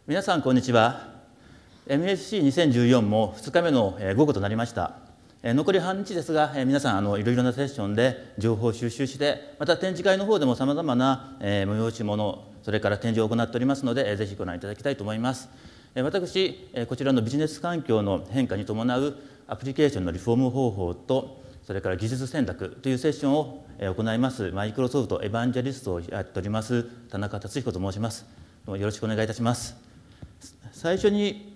皆さんこんにちは。 MSC2014 も2日目の午後となりました。残り半日ですが、皆さんいろいろなセッションで情報を収集して、また展示会の方でもさまざまな催し物、それから展示を行っておりますので、ぜひご覧いただきたいと思います。私、こちらのビジネス環境の変化に伴うアプリケーションのリフォーム方法と、それから技術選択というセッションを行いますマイクロソフトエヴァンジェリストをやっております田中達彦と申します。どうもよろしくお願いいたします。最初に、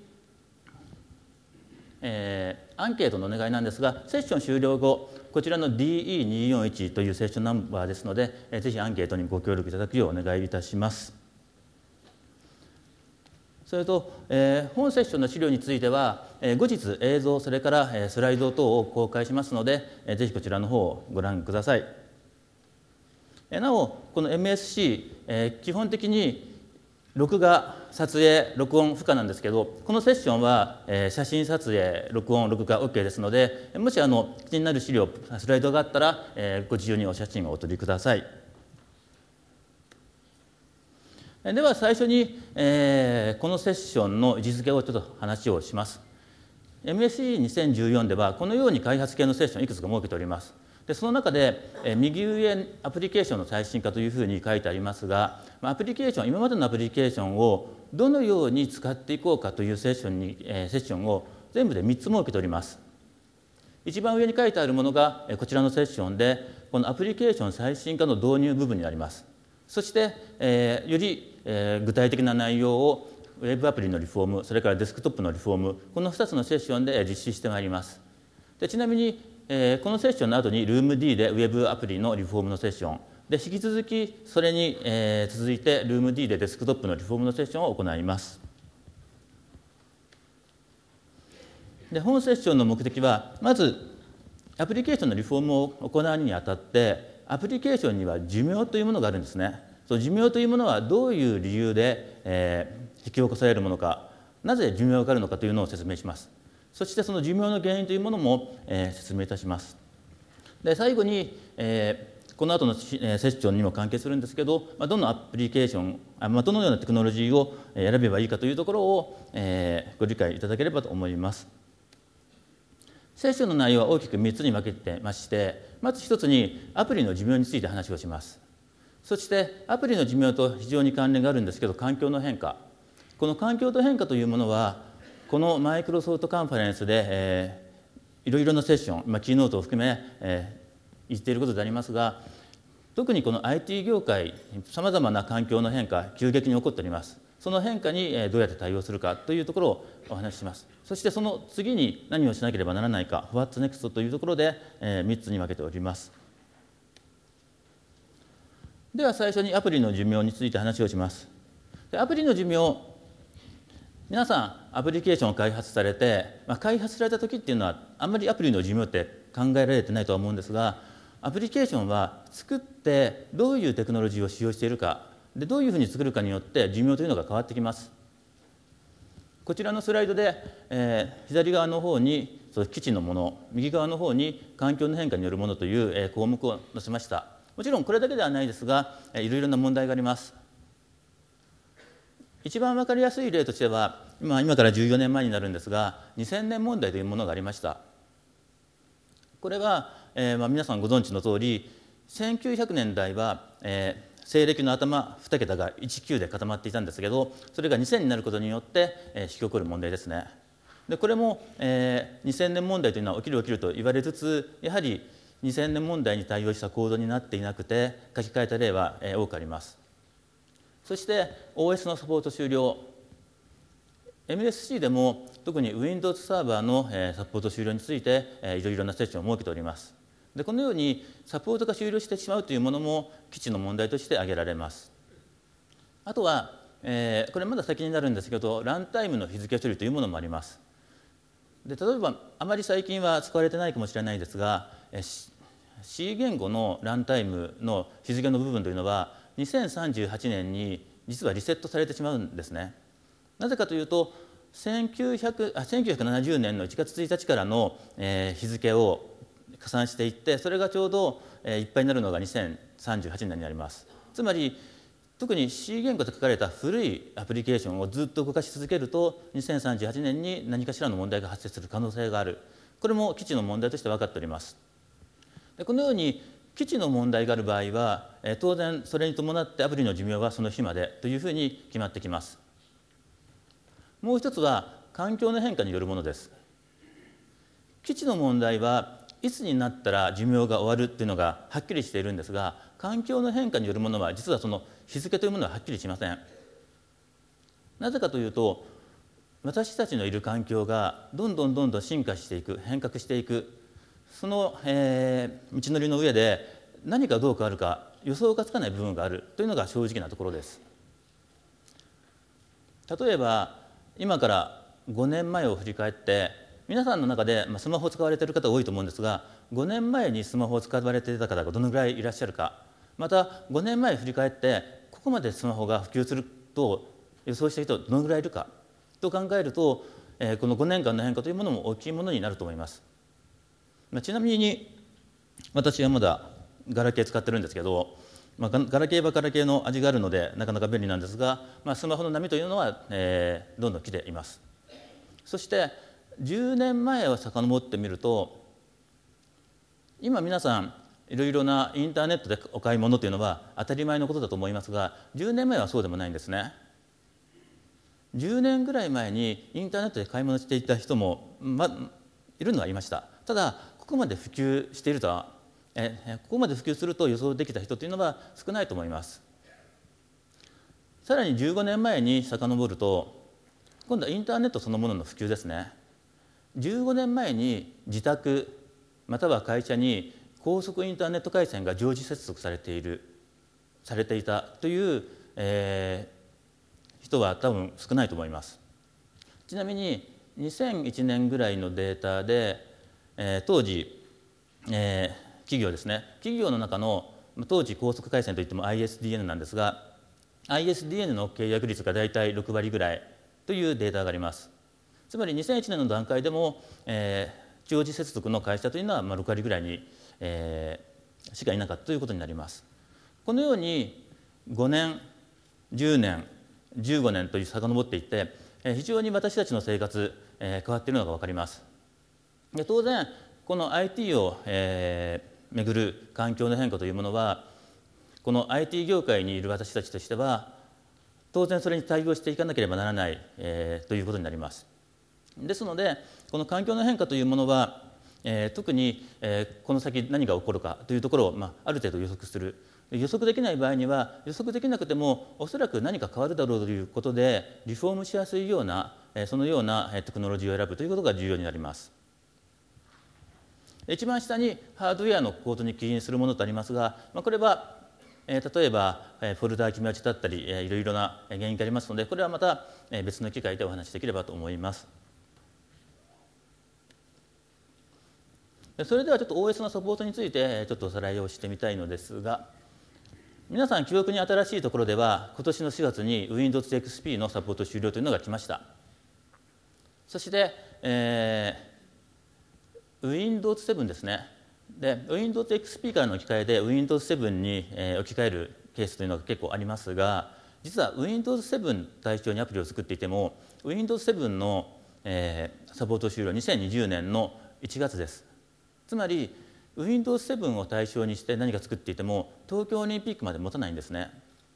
アンケートのお願いなんですが、セッション終了後、こちらの DE241 というセッションナンバーですので、ぜひアンケートにご協力いただくようお願いいたします。それと、本セッションの資料については、後日映像、それからスライド等を公開しますので、ぜひこちらの方をご覧ください。なお、この MSC、基本的に録画、撮影、録音不可なんですけど、このセッションは写真撮影、録音、録画 OK ですので、もし気になる資料、スライドがあったら、ご自由にお写真をお撮りください。では最初に、このセッションの位置づけをちょっと話をします。MSC2014 ではこのように開発系のセッションをいくつか設けております。でその中で、右上アプリケーションの最新化というふうに書いてありますが、アプリケーション、今までのアプリケーションをどのように使っていこうかというセッションを全部で3つ設けております。一番上に書いてあるものがこちらのセッションで、このアプリケーション最新化の導入部分になります。そして、より具体的な内容をウェブアプリのリフォーム、それからデスクトップのリフォーム、この2つのセッションで実施してまいります。でちなみに、このセッションの後に Room-D でウェブアプリのリフォームのセッションで、引き続きそれに、続いて Room-D でデスクトップのリフォームのセッションを行います。で本セッションの目的は、まずアプリケーションのリフォームを行うにあたって、アプリケーションには寿命というものがあるんですね。その寿命というものはどういう理由で、引き起こされるものか、なぜ寿命があるのかというのを説明します。そしてその寿命の原因というものも、説明いたします。で最後に、この後のセッションにも関係するんですけど、どのアプリケーション、どのようなテクノロジーを選べばいいかというところを、ご理解いただければと思います。セッションの内容は大きく3つに分けてまして、まず1つにアプリの寿命について話をします。そしてアプリの寿命と非常に関連があるんですけど、環境の変化。この環境と変化というものは、このマイクロソフトカンファレンスで、いろいろなセッション、キーノートを含め、言っていることでありますが、特にこの IT 業界、さまざまな環境の変化、急激に起こっております。その変化にどうやって対応するかというところをお話しします。そしてその次に何をしなければならないか、What's Next というところで3つに分けております。では最初にアプリの寿命について話をします。でアプリの寿命、皆さんアプリケーションを開発されて、開発された時っていうのはあんまりアプリの寿命って考えられてないとは思うんですが、アプリケーションは作ってどういうテクノロジーを使用しているかで、どういうふうに作るかによって寿命というのが変わってきます。こちらのスライドで、左側の方に基地のもの、右側の方に環境の変化によるものという、項目を載せました。もちろんこれだけではないですが、いろいろな問題があります。一番分かりやすい例としては、今から14年前になるんですが、2000年問題というものがありました。これは、皆さんご存知の通り、1900年代は、西暦の頭2桁が19で固まっていたんですけど、それが2000になることによって、引き起こる問題ですね。でこれも、2000年問題というのは起きると言われつつ、やはり2000年問題に対応したコードになっていなくて、書き換えた例は多くあります。そして OS のサポート終了、 MSC でも特に Windows サーバーのサポート終了についていろいろなセッションを設けております。でこのようにサポートが終了してしまうというものも基地の問題として挙げられます。あとは、これまだ先になるんですけど、ランタイムの日付処理というものもあります。で例えばあまり最近は使われてないかもしれないですが、C 言語のランタイムの日付の部分というのは2038年に実はリセットされてしまうんですね。なぜかというと、1970年の1月1日からの日付を加算していって、それがちょうどいっぱいになるのが2038年になります。つまり特に C 言語で書かれた古いアプリケーションをずっと動かし続けると2038年に何かしらの問題が発生する可能性がある。これも基地の問題として分かっております。でこのように基地の問題がある場合は当然それに伴ってアプリの寿命はその日までというふうに決まってきます。もう一つは環境の変化によるものです。基地の問題はいつになったら寿命が終わるというのがはっきりしているんですが、環境の変化によるものは実はその日付というものははっきりしません。なぜかというと、私たちのいる環境がどんどん進化していく、変革していく、その、道のりの上で何かどう変わるか予想がつかない部分があるというのが正直なところです。例えば今から5年前を振り返って、皆さんの中でスマホを使われている方多いと思うんですが、5年前にスマホを使われていた方がどのぐらいいらっしゃるか、また5年前振り返ってここまでスマホが普及すると予想した人どのぐらいいるかと考えると、この5年間の変化というものも大きいものになると思います。ちなみに私はまだガラケー使ってるんですけど、ガラケーはガラケーの味があるのでなかなか便利なんですが、スマホの波というのは、どんどん来ています。そして10年前を遡ってみると、今皆さんいろいろなインターネットでお買い物というのは当たり前のことだと思いますが、10年前はそうでもないんですね。10年ぐらい前にインターネットで買い物していた人も、いるのはいました。ただここまで普及しているとは、ここまで普及すると予想できた人というのは少ないと思います。さらに15年前に遡ると、今度はインターネットそのものの普及ですね。15年前に自宅または会社に高速インターネット回線が常時接続されていたという、人は多分少ないと思います。ちなみに2001年ぐらいのデータで、当時、企業ですね、企業の中の当時高速回線といっても ISDN なんですが、 ISDN の契約率がだいたい6割ぐらいというデータがあります。つまり2001年の段階でも、常時接続の会社というのは6割ぐらいに、しかいなかったということになります。このように5年10年15年という遡っていって、非常に私たちの生活、変わっているのが分かります。で当然この IT を、めぐる環境の変化というものは、この IT 業界にいる私たちとしては当然それに対応していかなければならない、ということになります。ですのでこの環境の変化というものは、特に、この先何が起こるかというところを、ある程度予測する。予測できない場合には予測できなくてもおそらく何か変わるだろうということでリフォームしやすいような、そのようなテクノロジーを選ぶということが重要になります。一番下にハードウェアのコードに起因するものとありますが、これは例えばフォルダー決め落ちだったりいろいろな原因がありますので、これはまた別の機会でお話しできればと思います。それではちょっと OS のサポートについてちょっとおさらいをしてみたいのですが、皆さん記憶に新しいところでは今年の4月に Windows XP のサポート終了というのが来ました。そして、Windows 7ですね。で Windows XP からの置き換えで Windows 7に、置き換えるケースというのが結構ありますが、実は Windows 7対象にアプリを作っていても Windows 7の、サポート終了2020年の1月です。つまり Windows 7を対象にして何か作っていても東京オリンピックまで持たないんですね。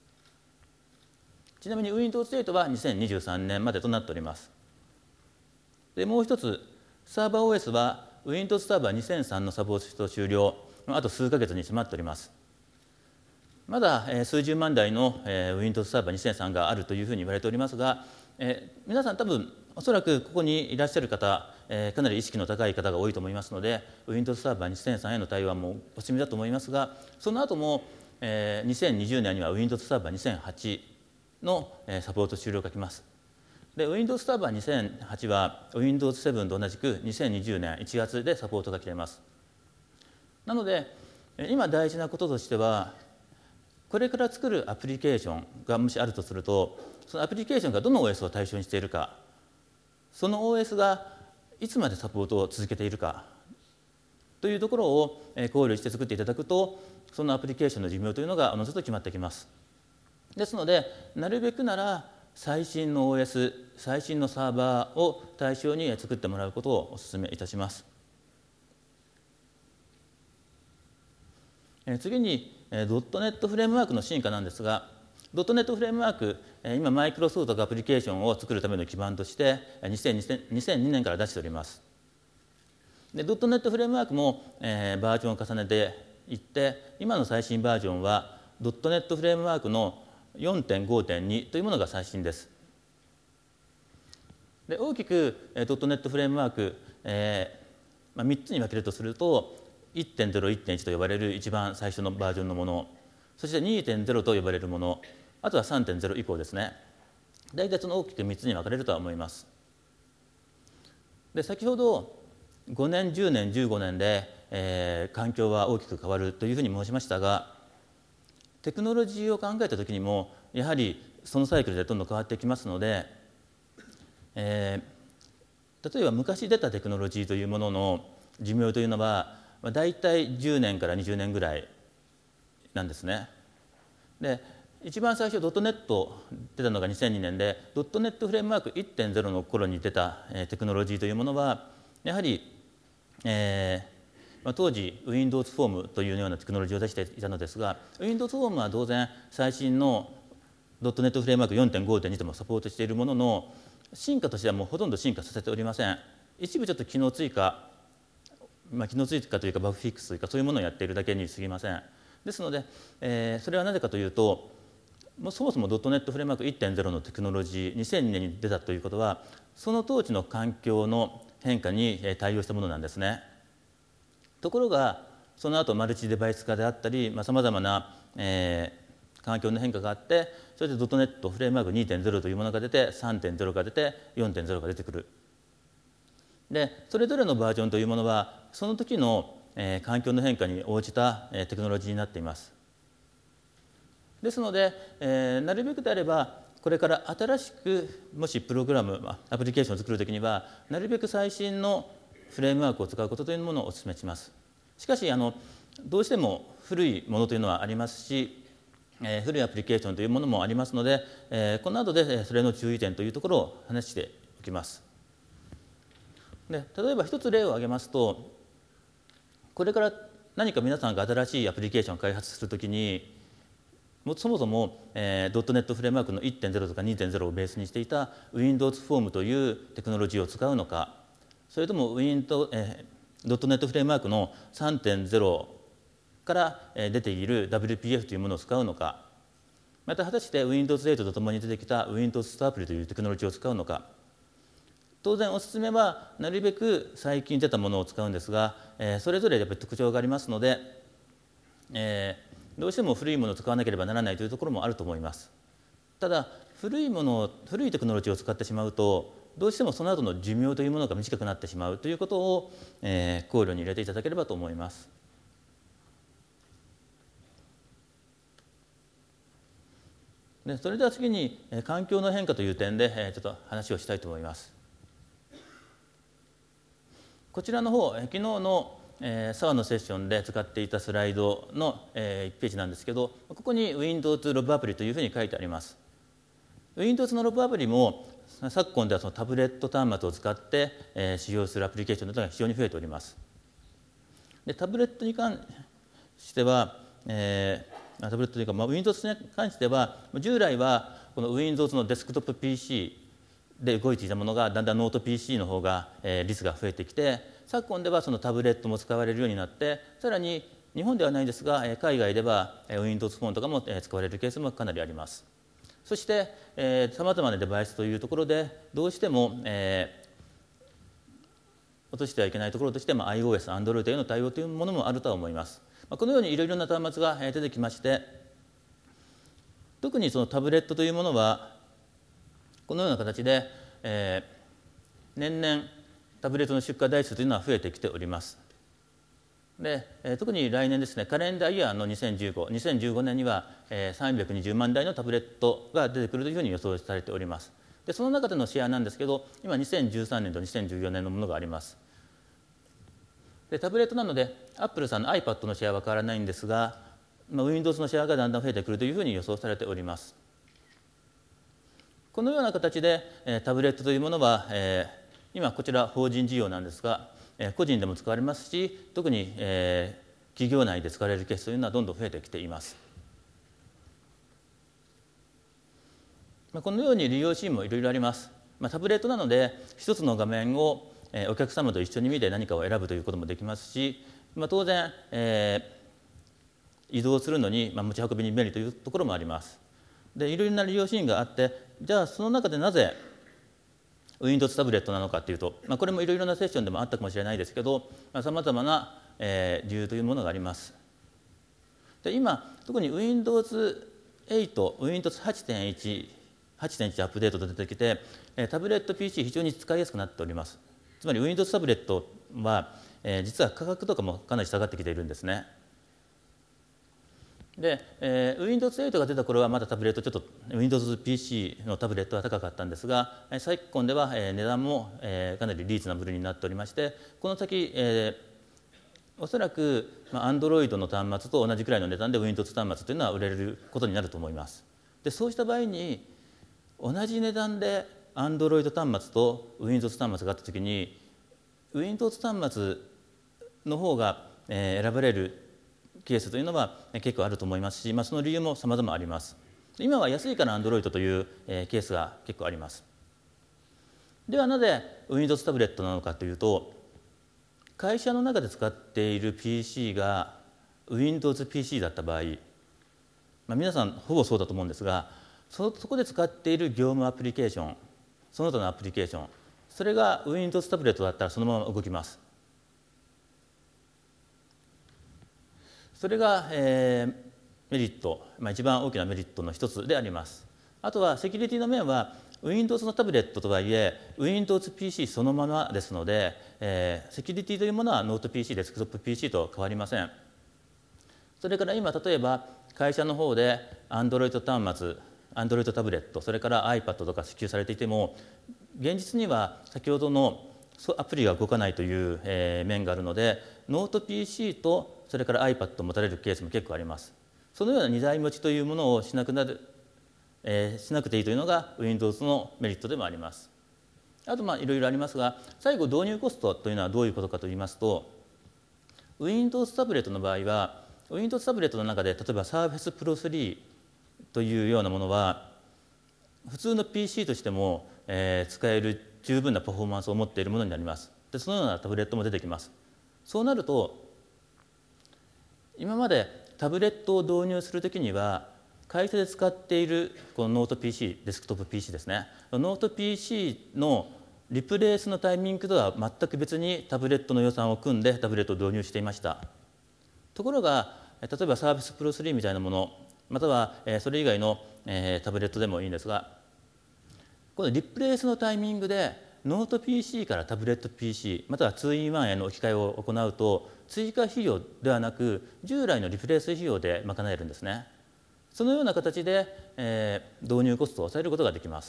ちなみに Windows 8は2023年までとなっております。でもう一つ、サーバー OS は Windows サーバー2003のサポート終了のあと数ヶ月に迫っております。まだ数十万台の Windows サーバー2003があるというふうに言われておりますが、皆さん多分おそらくここにいらっしゃる方、かなり意識の高い方が多いと思いますので Windows サーバー2003への対応はもうお済みだと思いますが、その後も、2020年には Windows サーバー2008のサポート終了が来ます。で Windows サーバー2008は Windows 7と同じく2020年1月でサポートが来ています。なので今大事なこととしては、これから作るアプリケーションがもしあるとすると、そのアプリケーションがどの OS を対象にしているか、その OS がいつまでサポートを続けているかというところを考慮して作っていただくと、そのアプリケーションの寿命というのがおのずと決まってきます。 ですので、なるべくなら最新の OS、最新のサーバーを対象に作ってもらうことをお勧めいたします。次に、.NET フレームワークの進化なんですが、.NET フレームワーク、今、マイクロソフトがアプリケーションを作るための基盤として、2002年から出しております。で、.NET フレームワークも、バージョンを重ねていって、今の最新バージョンは、.NET フレームワークの 4.5.2 というものが最新です。で、大きく、.NET フレームワーク、3つに分けるとすると、1.0、1.1 と呼ばれる一番最初のバージョンのもの、そして 2.0 と呼ばれるもの、あとは 3.0 以降ですね。大体その大きく3つに分かれるとは思います。で、先ほど5年、10年、15年で、環境は大きく変わるというふうに申しましたが、テクノロジーを考えたときにもやはりそのサイクルでどんどん変わってきますので、例えば昔出たテクノロジーというものの寿命というのは大体10年から20年ぐらいなんですね。で、一番最初.NET 出たのが2002年で .NET フレームワーク 1.0 の頃に出たテクノロジーというものはやはり、当時 Windows フォームというようなテクノロジーを出していたのですが、 Windows フォームは当然最新の .NET フレームワーク 4.5.2 ともサポートしているものの、進化としてはもうほとんど進化させておりません。一部ちょっと機能追加、機能追加というかバグフィックスというかそういうものをやっているだけに過ぎません。ですので、それはなぜかというと、そもそも .NET フレームワーク 1.0 のテクノロジー2002年に出たということは、その当時の環境の変化に対応したものなんですね。ところがその後マルチデバイス化であったりさまざまな、環境の変化があって、それで .NET フレームワーク 2.0 というものが出て 3.0 が出て 4.0 が出てくる。で、それぞれのバージョンというものはその時の、環境の変化に応じた、テクノロジーになっています。ですので、なるべくであればこれから新しくもしプログラムアプリケーションを作るときにはなるべく最新のフレームワークを使うことというものをお勧めします。しかしどうしても古いものというのはありますし、古いアプリケーションというものもありますので、この後でそれの注意点というところを話しておきます。で、例えば一つ例を挙げますと、これから何か皆さんが新しいアプリケーションを開発するときにそもそも、.NET フレームワークの 1.0 とか 2.0 をベースにしていた Windows フォームというテクノロジーを使うのか、それとも.NET フレームワークの 3.0 から出ている WPF というものを使うのか、また果たして Windows 8とともに出てきた Windows ストアプリというテクノロジーを使うのか。当然おすすめはなるべく最近出たものを使うんですが、それぞれやっぱり特徴がありますので、どうしても古いものを使わなければならないというところもあると思います。ただ古いテクノロジーを使ってしまうとどうしてもその後の寿命というものが短くなってしまうということを、考慮に入れていただければと思います。で、それでは次に環境の変化という点でちょっと話をしたいと思います。こちらの方、昨日のSAWAのセッションで使っていたスライドの1ページなんですけど、ここに Windows ロブアプリというふうに書いてあります。Windows のロブアプリも昨今ではそのタブレット端末を使って使用するアプリケーションというのが非常に増えております。で、タブレットに関しては、タブレットというか、Windows に関しては従来はこの Windows のデスクトップ PC で動いていたものがだんだんノート PC の方が率が増えてきて、昨今ではそのタブレットも使われるようになって、さらに日本ではないですが海外では Windows フォンとかも使われるケースもかなりあります。そしてさまざまなデバイスというところでどうしても落としてはいけないところとして、iOS、Android への対応というものもあるとは思います。このようにいろいろな端末が出てきまして、特にそのタブレットというものはこのような形で、年々タブレットの出荷台数というのは増えてきております。で、特に来年ですね、カレンダーイヤーの2015年には320万台のタブレットが出てくるというふうに予想されております。で、その中でのシェアなんですけど、今2013年と2014年のものがあります。で、タブレットなので Apple さんの iPad のシェアは変わらないんですが、 Windows のシェアがだんだん増えてくるというふうに予想されております。このような形でタブレットというものは今こちら法人事業なんですが個人でも使われますし、特に企業内で使われるケースというのはどんどん増えてきています。このように利用シーンもいろいろあります。タブレットなので一つの画面をお客様と一緒に見て何かを選ぶということもできますし、当然移動するのに持ち運びに便利というところもあります。でいろいろな利用シーンがあって、じゃあその中でなぜ Windows タブレットなのかというと、これもいろいろなセッションでもあったかもしれないですけど、さまざまな理由というものがあります。で今特に Windows 8、Windows 8.1 アップデートと出てきて、タブレット PC 非常に使いやすくなっております。つまり Windows タブレットは、実は価格とかもかなり下がってきているんですね。で、Windows 8が出た頃はまだタブレットちょっと Windows PC のタブレットは高かったんですが、昨今では値段もかなりリーズナブルになっておりまして、この先おそらく Android の端末と同じくらいの値段で Windows 端末というのは売れることになると思います。でそうした場合に同じ値段で Android 端末と Windows 端末があったときに Windows 端末の方が選ばれるケースというのは結構あると思いますし、その理由も様々あります。今は安いから Android というケースが結構あります。ではなぜ Windows タブレットなのかというと、会社の中で使っている PC が Windows PC だった場合、皆さんほぼそうだと思うんですが、そこで使っている業務アプリケーション、その他のアプリケーション、それが Windows タブレットだったらそのまま動きます。それが、メリット、一番大きなメリットの一つであります。あとはセキュリティの面は Windows のタブレットとはいえ Windows PC そのままですので、セキュリティというものはノート PC、デスクトップ PC と変わりません。それから今例えば会社の方で Android 端末、Android タブレット、それから iPad とか支給されていても、現実には先ほどのアプリが動かないという面があるので、ノート PC とそれから iPad を持たれるケースも結構あります。そのような2台持ちというものをしなくていいというのが Windows のメリットでもあります。あといろいろありますが、最後導入コストというのはどういうことかといいますと、Windows タブレットの場合は Windows タブレットの中で例えば Surface Pro 3というようなものは普通の PC としても、使える十分なパフォーマンスを持っているものになります。でそのようなタブレットも出てきます。そうなると今までタブレットを導入するときには会社で使っているこのノート PC、デスクトップ PC ですね、ノート PC のリプレイスのタイミングとは全く別にタブレットの予算を組んでタブレットを導入していました。ところが例えば Surface Pro 3みたいなもの、またはそれ以外のタブレットでもいいんですが、このリプレイスのタイミングでノート PC からタブレット PC または 2-in-1 への置き換えを行うと追加費用ではなく従来のリプレイス費用で賄えるんですね。そのような形で、導入コストを抑えることができます。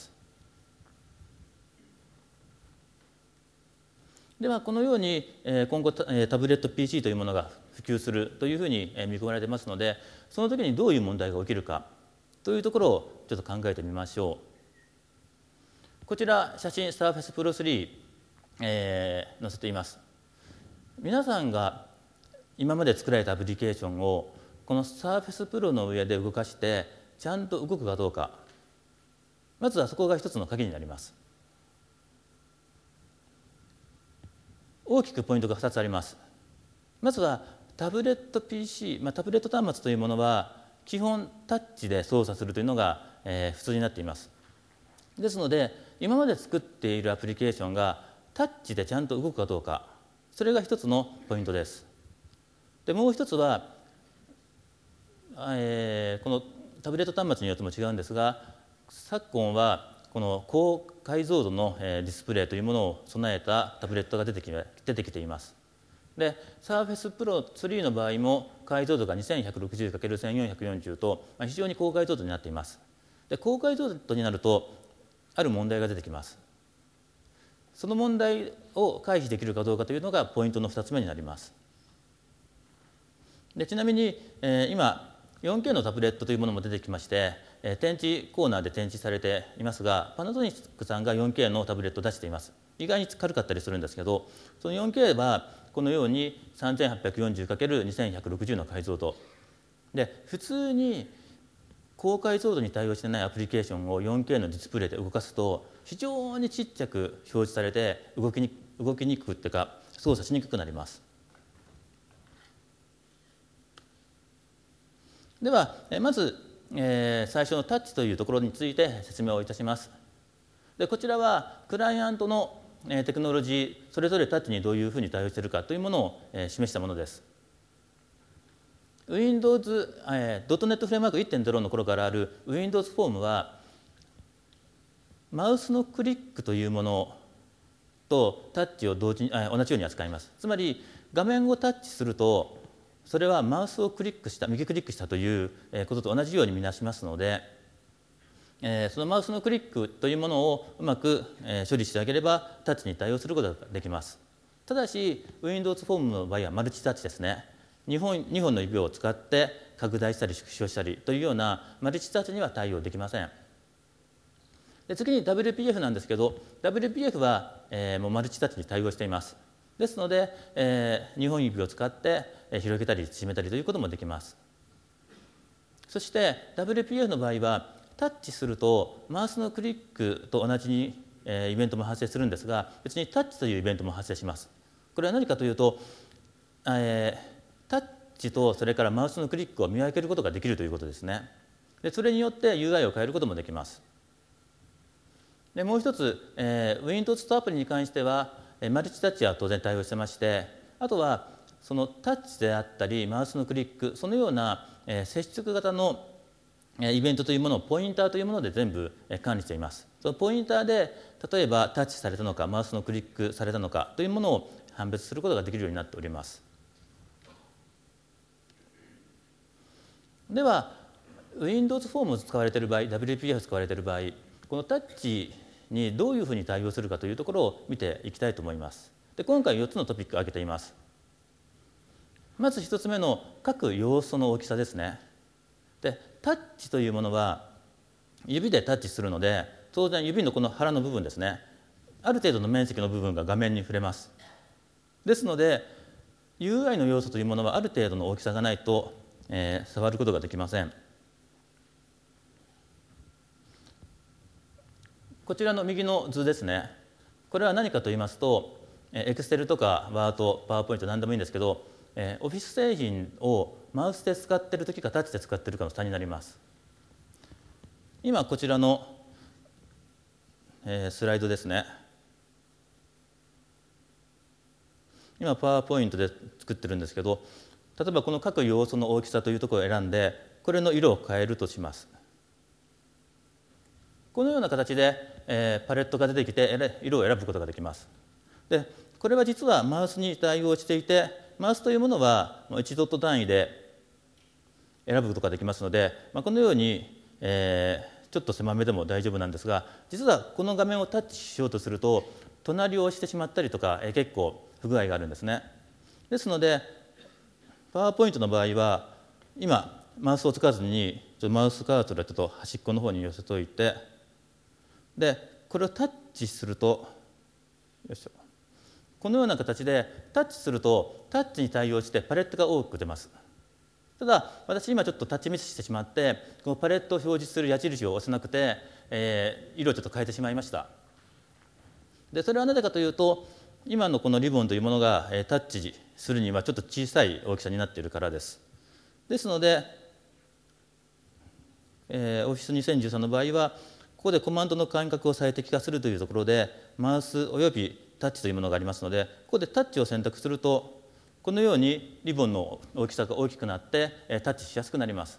ではこのように今後タブレット PC というものが普及するというふうに見込まれていますので、その時にどういう問題が起きるかというところをちょっと考えてみましょう。こちら写真 Surface Pro 3、載せています。皆さんが今まで作られたアプリケーションをこの Surface Pro の上で動かしてちゃんと動くかどうか、まずはそこが一つの鍵になります。大きくポイントが2つあります。まずはタブレット PC、タブレット端末というものは基本タッチで操作するというのが、普通になっています。ですので今まで作っているアプリケーションがタッチでちゃんと動くかどうか、それが一つのポイントです。でもう一つは、このタブレット端末によっても違うんですが、昨今はこの高解像度のディスプレイというものを備えたタブレットが出てきています。で Surface Pro 3の場合も解像度が 2160×1440 と非常に高解像度になっています。で高解像度になるとある問題が出てきます。その問題を回避できるかどうかというのがポイントの2つ目になります。でちなみに、今 4K のタブレットというものも出てきまして、展示コーナーで展示されていますが、パナソニックさんが 4K のタブレットを出しています。意外に軽かったりするんですけど、その 4K はこのように 3840×2160 の解像度で、普通に高解像度に対応してないアプリケーションを 4K のディスプレイで動かすと非常にちっちゃく表示されて動きにくくっていうか操作しにくくなります。ではまず、最初のタッチというところについて説明をいたします。でこちらはクライアントのテクノロジーそれぞれタッチにどういうふうに対応しているかというものを示したものです。Windows、.NET フレームワーク 1.0 の頃からある Windows フォームはマウスのクリックというものとタッチを同じように扱います。つまり画面をタッチするとそれはマウスを右クリックしたということと同じように見なしますので、そのマウスのクリックというものをうまく処理してあげればタッチに対応することができます。ただし Windows フォームの場合はマルチタッチですね。2本の指を使って拡大したり縮小したりというようなマルチタッチには対応できません。で次に WPF なんですけど WPF は、もうマルチタッチに対応しています。ですので、2本指を使って広げたり縮めたりということもできます。そして WPF の場合はタッチするとマウスのクリックと同じにイベントも発生するんですが別にタッチというイベントも発生します。これは何かというと、タッチとそれからマウスのクリックを見分けることができるということですね。でそれによって UI を変えることもできます。でもう一つ、Windows とアプリに関してはマルチタッチは当然対応してまして、あとはそのタッチであったりマウスのクリックそのような接触型のイベントというものをポインターというもので全部管理しています。そのポインターで例えばタッチされたのかマウスのクリックされたのかというものを判別することができるようになっております。では Windows フォームを使われている場合 WPF 使われている場合このタッチにどういうふうに対応するかというところを見ていきたいと思います。で今回4つのトピックを挙げています。まず1つ目の各要素の大きさですね。でタッチというものは指でタッチするので当然指のこの腹の部分ですねある程度の面積の部分が画面に触れます。ですので UI の要素というものはある程度の大きさがないと、触ることができません。こちらの右の図ですね。これは何かと言いますと Excel とか Word、PowerPoint 何でもいいんですけどオフィス製品をマウスで使っている時かタッチで使っているかの差になります。今こちらの、スライドですね。今パワーポイントで作ってるんですけど例えばこの各要素の大きさというところを選んでこれの色を変えるとします。このような形で、パレットが出てきて色を選ぶことができます。でこれは実はマウスに対応していてマウスというものは1ドット単位で選ぶことができますので、このように、ちょっと狭めでも大丈夫なんですが実はこの画面をタッチしようとすると隣を押してしまったりとか、結構不具合があるんですね。ですのでパワーポイントの場合は今マウスを使わずにマウスカーソルをちょっと端っこの方に寄せておいてでこれをタッチするとよいしょこのような形でタッチするとタッチに対応してパレットが多く出ます。ただ私今ちょっとタッチミスしてしまってこのパレットを表示する矢印を押せなくて、色をちょっと変えてしまいました。でそれはなぜかというと今のこのリボンというものがタッチするにはちょっと小さい大きさになっているからです。ですので、Office 2013の場合はここでコマンドの間隔を最適化するというところでマウスおよびタッチというものがありますのでここでタッチを選択するとこのようにリボンの大きさが大きくなってタッチしやすくなります。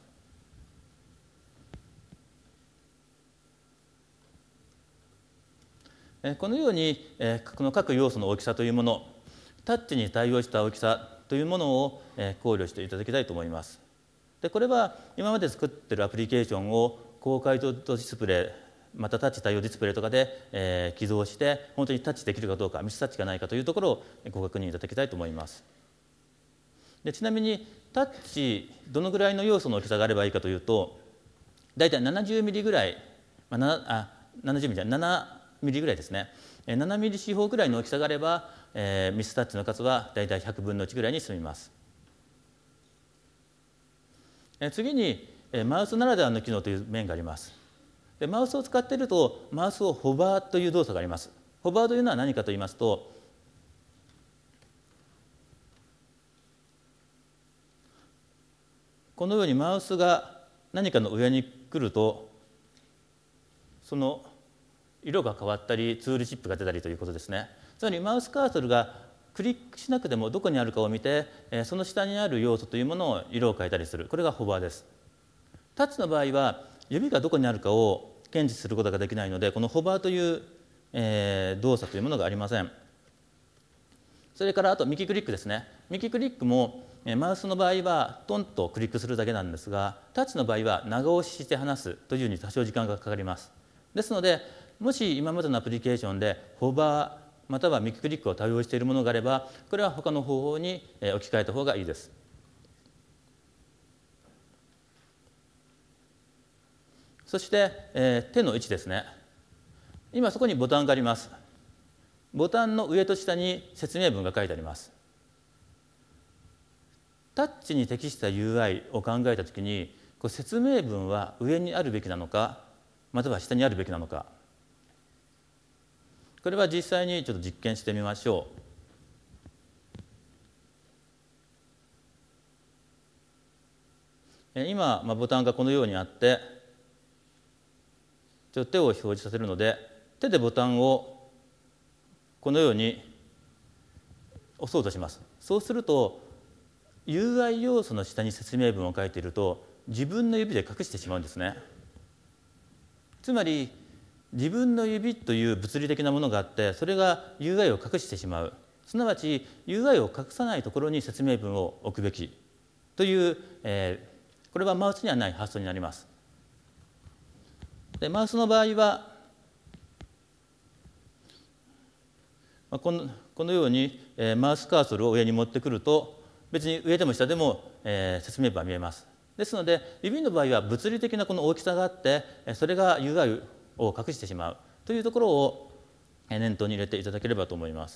このようにこの各要素の大きさというものタッチに対応した大きさというものを考慮していただきたいと思います。でこれは今まで作っているアプリケーションを高解像度ディスプレイまたタッチ対応ディスプレイとかで、起動して本当にタッチできるかどうかミスタッチがないかというところをご確認いただきたいと思います。 でちなみにタッチどのぐらいの要素の大きさがあればいいかというと、だいたい70ミリぐらい、70ミリじゃない7ミリぐらいですね、7ミリ四方ぐらいの大きさがあれば、ミスタッチの数はだいたい100分の1ぐらいに済みます。次にマウスならではの機能という面があります。でマウスを使っているとマウスをホバーという動作があります。ホバーというのは何かと言いますと、このようにマウスが何かの上に来るとその色が変わったりツールチップが出たりということですね。つまりマウスカーソルがクリックしなくてもどこにあるかを見てその下にある要素というものを色を変えたりする、これがホバーです。タッチの場合は指がどこにあるかを検知することができないので、このホバーという、動作というものがありません。それからあと右クリックですね。右クリックもマウスの場合はトンとクリックするだけなんですが、タッチの場合は長押しして離すというように多少時間がかかります。ですのでもし今までのアプリケーションでホバーまたは右クリックを多用しているものがあれば、これは他の方法に置き換えた方がいいです。そして、手の位置ですね。今そこにボタンがあります。ボタンの上と下に説明文が書いてあります。タッチに適した UI を考えたときに、説明文は上にあるべきなのかまたは下にあるべきなのか、これは実際にちょっと実験してみましょう。今、ボタンがこのようにあってちょっと手を表示させるので、手でボタンをこのように押そうとします。そうすると UI 要素の下に説明文を書いていると自分の指で隠してしまうんですね。つまり自分の指という物理的なものがあって、それが UI を隠してしまう。すなわち UI を隠さないところに説明文を置くべきという、これはマウスにはない発想になります。でマウスの場合はこのようにマウスカーソルを上に持ってくると別に上でも下でも説明文は見えます。ですので指の場合は物理的なこの大きさがあってそれが UI を隠してしまうというところを念頭に入れていただければと思います。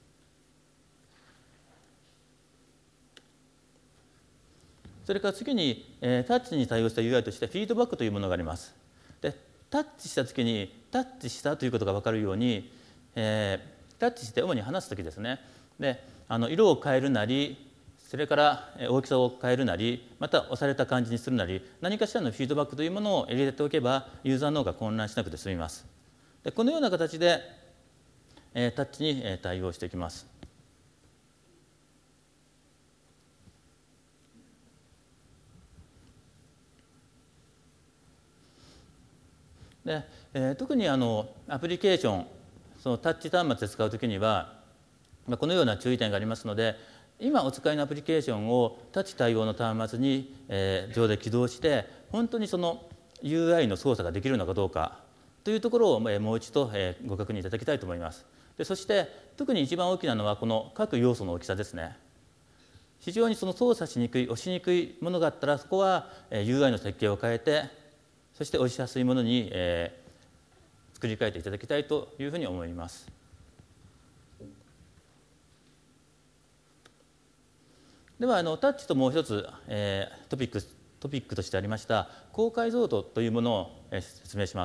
それから次にタッチに対応した UI としてフィードバックというものがあります。でタッチした時にタッチしたということが分かるように、タッチして主に離す時ですね。で色を変えるなりそれから大きさを変えるなりまた押された感じにするなり何かしらのフィードバックというものを入れておけばユーザーの方が混乱しなくて済みます。でこのような形でタッチに対応していきます。で特にアプリケーションそのタッチ端末で使うときにはこのような注意点がありますので、今お使いのアプリケーションをタッチ対応の端末に上で起動して本当にその UI の操作ができるのかどうかというところをもう一度ご確認いただきたいと思います。でそして特に一番大きなのはこの各要素の大きさですね。非常にその操作しにくい押しにくいものがあったらそこは UI の設計を変えてそして押しやすいものに作り変えていただきたいというふうに思います。ではタッチともう一つ、トピックとしてありました高解像度というものを、説明します。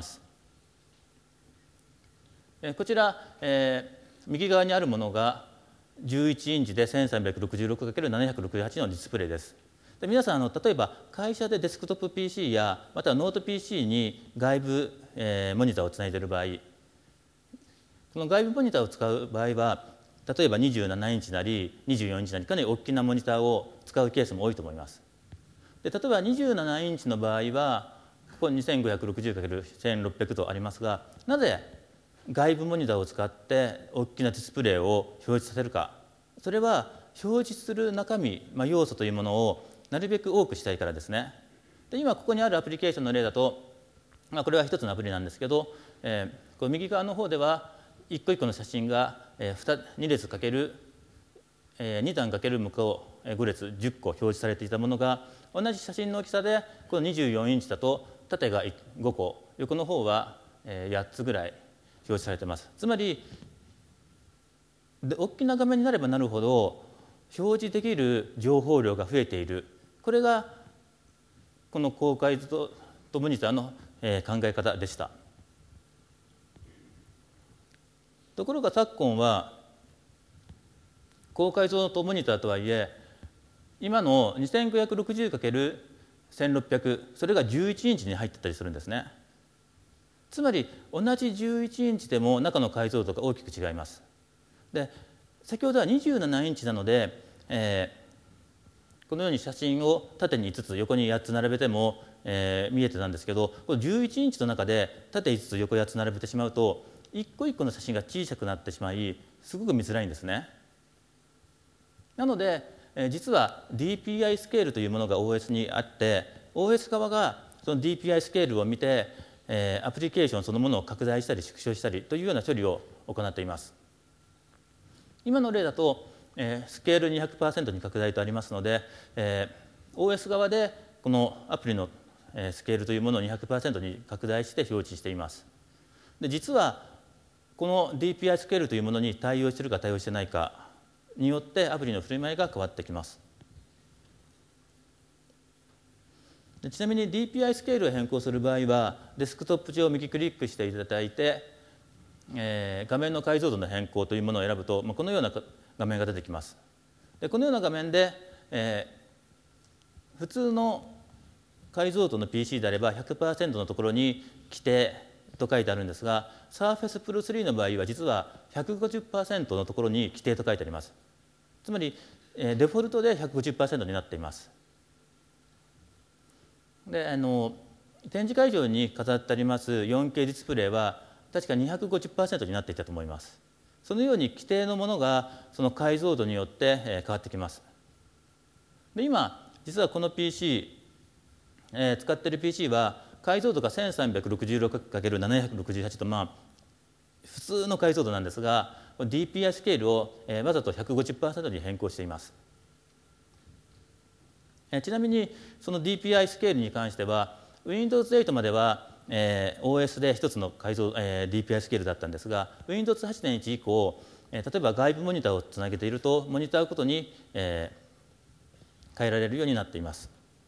こちら、右側にあるものが11インチで 1366×768 のディスプレイです。で皆さん例えば会社でデスクトップ PC やまたはノート PC に外部、モニターをつないでいる場合、この外部モニターを使う場合は例えば27インチなり24インチなりかなり大きなモニターを使うケースも多いと思います。で例えば27インチの場合はここ 2560×1600 とありますが、なぜ外部モニターを使って大きなディスプレイを表示させるか。それは表示する中身、要素というものをなるべく多くしたいからですね。で今ここにあるアプリケーションの例だと、これは一つのアプリなんですけど、この右側の方では一個一個の写真が2列かける 2段×向こう5列10個表示されていたものが、同じ写真の大きさでこの24インチだと縦が5個、横の方は8つぐらい表示されています。つまり大きな画面になればなるほど表示できる情報量が増えている。これがこの高解像度モニターの考え方でした。ところが昨今は高解像度モニターとはいえ、今の 2560×1600 それが11インチに入ってたりするんですね。つまり同じ11インチでも中の解像度が大きく違います。で先ほどは27インチなので、このように写真を縦に5つ横に8つ並べても、見えてたんですけど、この11インチの中で縦5つ横8つ並べてしまうと一個一個の写真が小さくなってしまい、すごく見づらいんですね。なので実は DPI スケールというものが OS にあって、 OS 側がその DPI スケールを見てアプリケーションそのものを拡大したり縮小したりというような処理を行っています。今の例だとスケール 200% に拡大とありますので、OS 側でこのアプリのスケールというものを 200% に拡大して表示しています。で実はこの DPI スケールというものに対応しているか対応していないかによってアプリの振る舞いが変わってきます。でちなみに DPI スケールを変更する場合はデスクトップ上を右クリックしていただいて、画面の解像度の変更というものを選ぶと、このような画面が出てきます。でこのような画面で、普通の解像度の PC であれば 100% のところに規定と書いてあるんですが、Surface Pro 3の場合は実は 150% のところに規定と書いてあります。つまりデフォルトで 150% になっています。で展示会場に飾ってあります 4K ディスプレイは確か 250% になっていたと思います。そのように規定のものがその解像度によって変わってきます。で今実はこの PC、使っている PC は解像度が 1366×768 と普通の解像度なんですが、 DPI スケールをわざと 150% に変更しています。ちなみにその DPI スケールに関しては Windows 8までは、OS で一つの解像、DPI スケールだったんですが Windows 8.1 以降、例えば外部モニターをつなげているとモニターごとに、変えられるようになっています。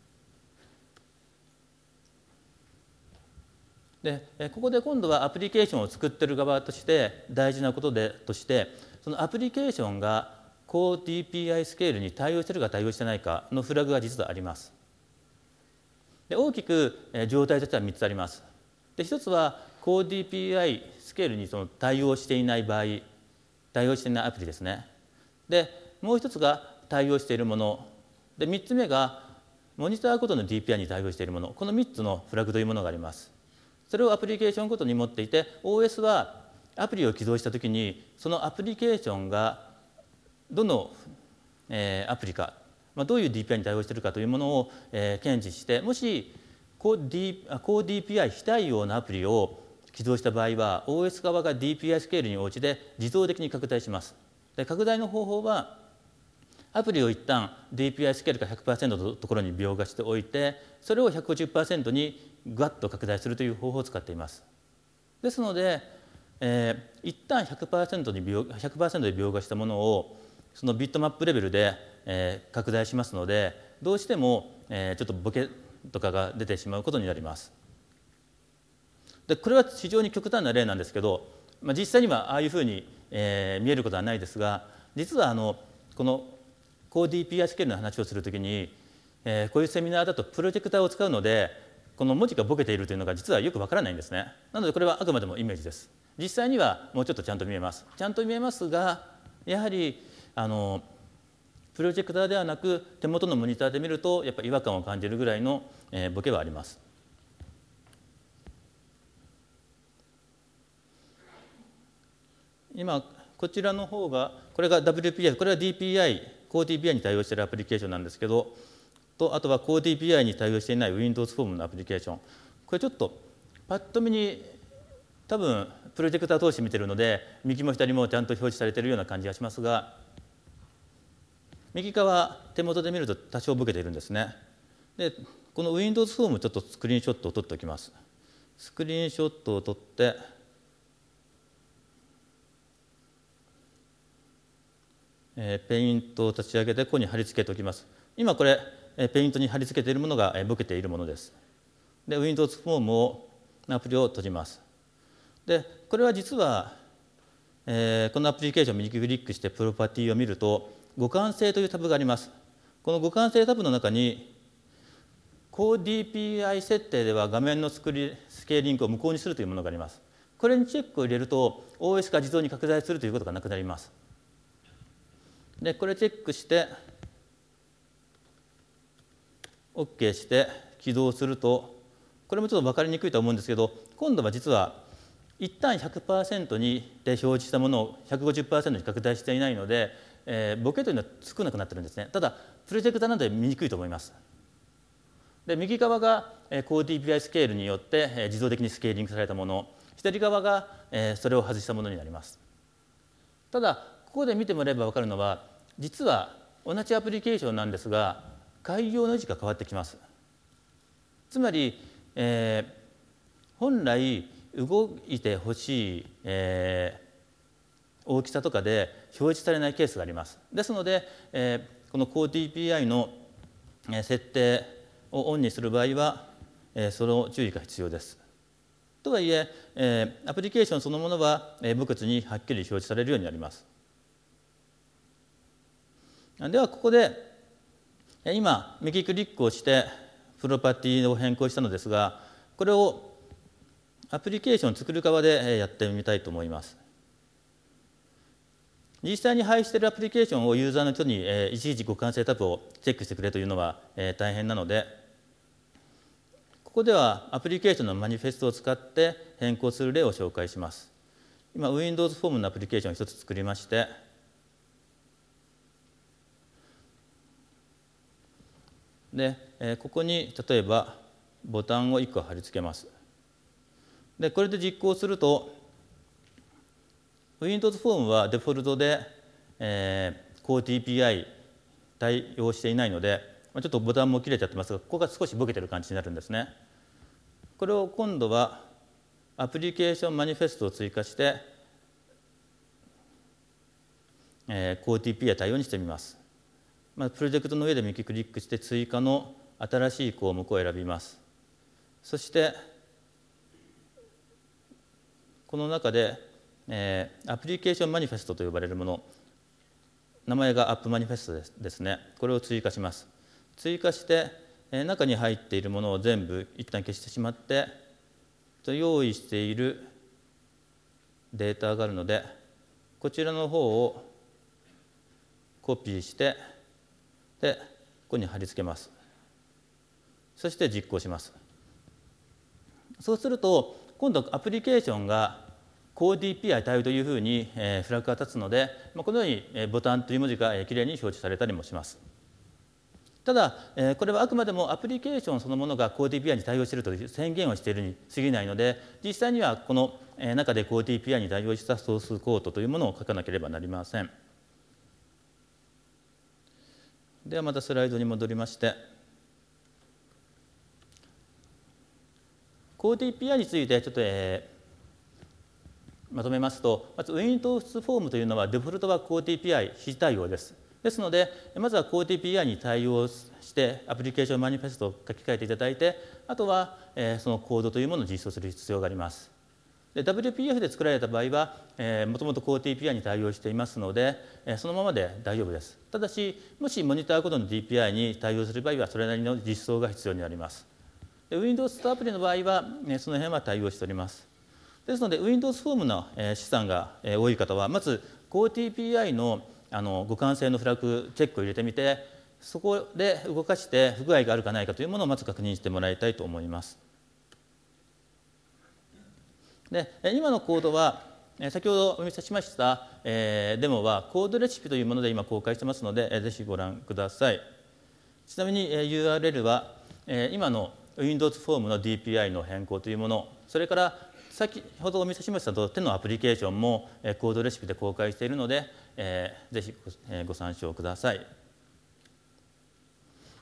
でここで今度はアプリケーションを作っている側として大事なこととしてそのアプリケーションが高 DPI スケールに対応しているか対応していないかのフラグが実はあります。で大きく状態としては3つあります。で1つは高 DPI スケールに対応していない場合、対応していないアプリですね。でもう1つが対応しているもので、3つ目がモニターごとの DPI に対応しているもの、この3つのフラグというものがあります。それをアプリケーションごとに持っていて OS はアプリを起動したときにそのアプリケーションがどの、アプリか、どういう DPI に対応しているかというものを、検知して、もし高 DPI 非対応のアプリを起動した場合は OS 側が DPI スケールに応じて自動的に拡大します。で拡大の方法はアプリを一旦 DPI スケールが 100% のところに描画しておいてそれを 150% にぐわっと拡大するという方法を使っています。ですので、一旦 100% で描画したものをそのビットマップレベルで、拡大しますのでどうしても、ちょっとボケとかが出てしまうことになります。でこれは非常に極端な例なんですけど、実際にはああいうふうに、見えることはないですが、実はこの高 DPI スケールの話をするときに、こういうセミナーだとプロジェクターを使うのでこの文字がボケているというのが実はよくわからないんですね。なのでこれはあくまでもイメージです。実際にはもうちょっとちゃんと見えます。ちゃんと見えますが、やはりプロジェクターではなく手元のモニターで見るとやっぱり違和感を感じるぐらいの、ボケはあります。今こちらの方がこれが WPI、 これは DPI、 高 DPI に対応しているアプリケーションなんですけど、あとは高 DPI に対応していない Windows フォームのアプリケーション、これちょっとパッと見に多分プロジェクター通して見てるので右も左もちゃんと表示されているような感じがしますが、 右側手元で見ると多少ボケているんですね。でこの Windows フォームちょっとスクリーンショットを撮っておきます。スクリーンショットを撮ってペイントを立ち上げてここに貼り付けておきます。今これペイントに貼り付けているものがボケているものです。で Windows フォームをアプリを閉じます。でこれは実は、このアプリケーションを右クリックしてプロパティを見ると互換性というタブがあります。この互換性タブの中にCore DPI 設定では画面のスケーリングを無効にするというものがあります。これにチェックを入れると OS が自動に拡大するということがなくなります。でこれチェックしてOK して起動するとこれもちょっと分かりにくいと思うんですけど今度は実は一旦 100% で表示したものを 150% に拡大していないので、ボケというのは少なくなっているんですね。ただプロジェクターなので見にくいと思います。で右側が Core DPI スケールによって自動的にスケーリングされたもの、左側がそれを外したものになります。ただここで見てもらえば分かるのは実は同じアプリケーションなんですが概要の位置が変わってきます。つまり、本来動いてほしい、大きさとかで表示されないケースがあります。ですので、この Core DPI の設定をオンにする場合は、その注意が必要です。とはいえアプリケーションそのものは無欠にはっきり表示されるようになります。ではここで今右クリックをしてプロパティを変更したのですがこれをアプリケーションを作る側でやってみたいと思います。実際に配布しているアプリケーションをユーザーの人にいちいち互換性タブをチェックしてくれというのは大変なのでここではアプリケーションのマニフェストを使って変更する例を紹介します。今 Windows フォームのアプリケーションを1つ作りましてでここに例えばボタンを1個貼り付けます。でこれで実行すると Windows フォームはデフォルトで、Core DPI 対応していないのでちょっとボタンも切れちゃってますがここが少しボケてる感じになるんですね。これを今度はアプリケーションマニフェストを追加して、Core DPI 対応にしてみます。プロジェクトの上で右クリックして追加の新しい項目を選びます。そしてこの中で、アプリケーションマニフェストと呼ばれるもの名前がアップマニフェストですね。これを追加します。追加して中に入っているものを全部一旦消してしまって用意しているデータがあるのでこちらの方をコピーしてでここに貼り付けます。そして実行します。そうすると今度アプリケーションが Core DPI 対応というふうにフラグが立つのでこのようにボタンという文字がきれいに表示されたりもします。ただこれはあくまでもアプリケーションそのものが Core DPI に対応しているという宣言をしているに過ぎないので実際にはこの中で Core DPI に対応したソースコードというものを書かなければなりません。ではまたスライドに戻りましてCore DPI についてちょっと、まとめますとまず Windows フォームというのはデフォルトは Core DPI 非対応です。ですのでまずは Core DPI に対応してアプリケーションマニフェストを書き換えていただいてあとはそのコードというものを実装する必要があります。で WPF で作られた場合はもともと Core DPI に対応していますのでそのままで大丈夫です。ただしもしモニターごとの DPI に対応する場合はそれなりの実装が必要になります。で Windows とアプリの場合はその辺は対応しております。ですので Windows フォームの資産が多い方はまず Core DPI の互換性のフラグチェックを入れてみてそこで動かして不具合があるかないかというものをまず確認してもらいたいと思います。で今のコードは先ほどお見せしましたデモはコードレシピというもので今公開してますのでぜひご覧ください。ちなみに URL は今の Windows フォームの DPI の変更というものそれから先ほどお見せしました手のアプリケーションもコードレシピで公開しているのでぜひご参照ください。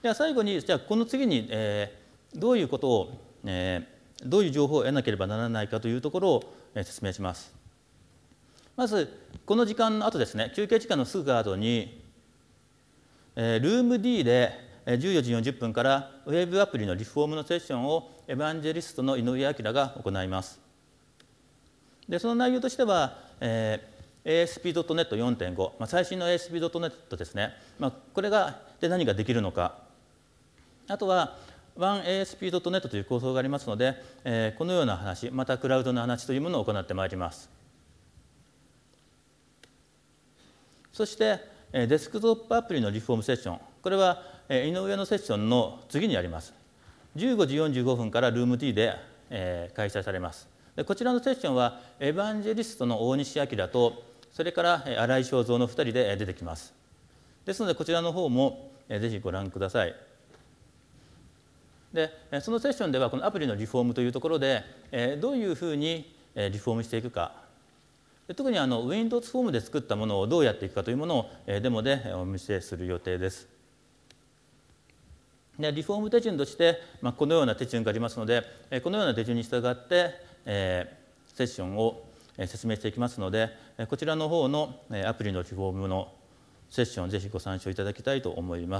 では最後に、じゃあこの次に、どういうことを、どういう情報を得なければならないかというところを、説明します。まずこの時間の後ですね、休憩時間のすぐ後に、ルーム D で14時40分からウェブアプリのリフォームのセッションをエヴァンジェリストの井上彰が行います。でその内容としては、ASP.NET 4.5、最新の ASP.NET ですね、これで何ができるのか、あとは OneASP.NET という構想がありますので、このような話、またクラウドの話というものを行ってまいります。そしてデスクトップアプリのリフォームセッション、これは井上のセッションの次にあります。15時45分からルーム T で開催されます。でこちらのセッションはエヴァンジェリストの大西明と、それから新井正蔵の2人で出てきます。ですのでこちらの方もぜひご覧ください。でそのセッションではこのアプリのリフォームというところでどういうふうにリフォームしていくか、特にWindows フォームで作ったものをどうやっていくかというものをデモでお見せする予定です。でリフォーム手順として、このような手順がありますので、このような手順に従ってセッションを説明していきますので、こちらの方のアプリのリフォームのセッションをぜひご参照いただきたいと思います。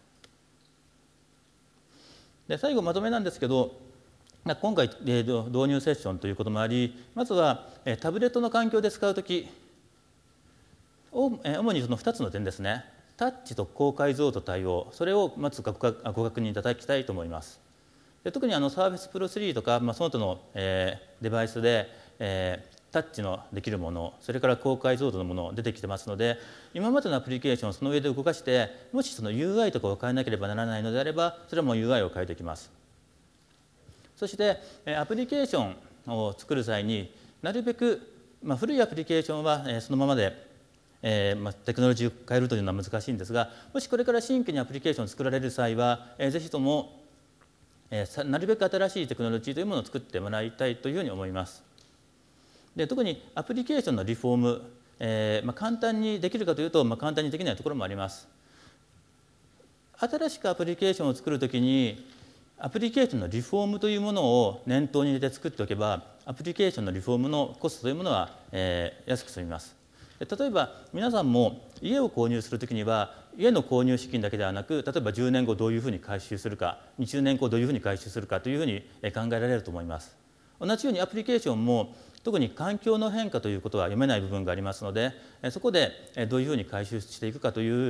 で最後まとめなんですけど、今回導入セッションということもあり、まずはタブレットの環境で使うとき、主にその2つの点ですね、タッチと高解像度対応、それをまずご確認いただきたいと思います。で特にSurface Pro 3とか、その他のデバイスでタッチのできるもの、それから高解像度のもの出てきてますので、今までのアプリケーションをその上で動かして、もしその UI とかを変えなければならないのであれば、それはもう UI を変えていきます。そしてアプリケーションを作る際になるべく、古いアプリケーションはそのままで、テクノロジーを変えるというのは難しいんですが、もしこれから新規にアプリケーションを作られる際は、ぜひともなるべく新しいテクノロジーというものを作ってもらいたいというふうに思います。で特にアプリケーションのリフォーム、簡単にできるかというと、簡単にできないところもあります。新しくアプリケーションを作るときにアプリケーションのリフォームというものを念頭に入れて作っておけば、アプリケーションのリフォームのコストというものは安く済みます。例えば皆さんも家を購入するときには、家の購入資金だけではなく、例えば10年後どういうふうに回収するか、20年後どういうふうに回収するかというふうに考えられると思います。同じようにアプリケーションも特に環境の変化ということは読めない部分がありますので、そこでどういうふうに回収していくかという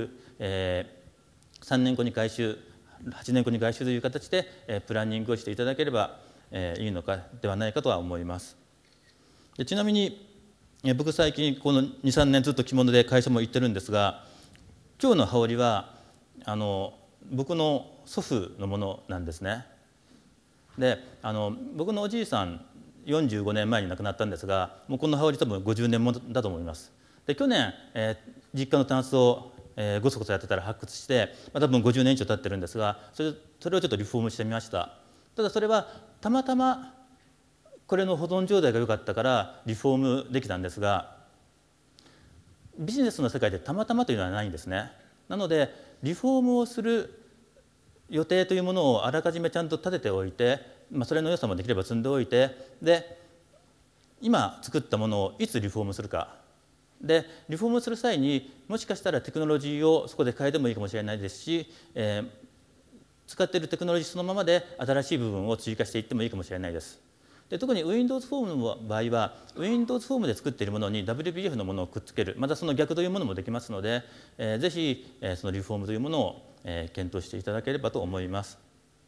、3年後に回収、8年後に回収という形でプランニングをしていただければいいのかではないかとは思います。でちなみに僕最近この 2,3 年ずっと着物で会社も行ってるんですが、今日の羽織は僕の祖父のものなんですね。で僕のおじいさん45年前に亡くなったんですが、もうこの羽織多分50年もだと思います。で去年、実家のタンスをごそごそやってたら発掘して、多分50年以上経ってるんですが、それをちょっとリフォームしてみました。ただそれはたまたまこれの保存状態が良かったからリフォームできたんですが、ビジネスの世界でたまたまというのはないんですね。なのでリフォームをする予定というものをあらかじめちゃんと立てておいて、それの良さもできれば積んでおいて、で今作ったものをいつリフォームするかで、リフォームする際にもしかしたらテクノロジーをそこで変えてもいいかもしれないですし、使っているテクノロジーそのままで新しい部分を追加していってもいいかもしれないです。で特に Windows フォームの場合は Windows フォームで作っているものに WPF のものをくっつける、またその逆というものもできますので、ぜひそのリフォームというものを検討していただければと思います。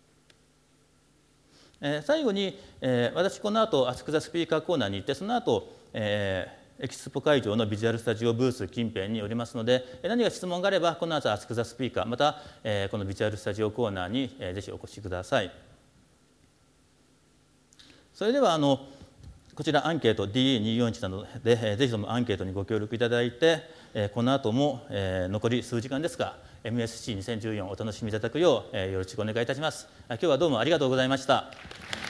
最後に私この後アスクザスピーカーコーナーに行って、その後エキスポ会場のビジュアルスタジオブース近辺におりますので、何か質問があればこの後アスクザスピーカー、またこのビジュアルスタジオコーナーにぜひお越しください。それではこちらアンケート DA241 なので、ぜひともアンケートにご協力いただいて、この後も残り数時間ですが MSC2014 お楽しみいただくようよろしくお願いいたします。今日はどうもありがとうございました。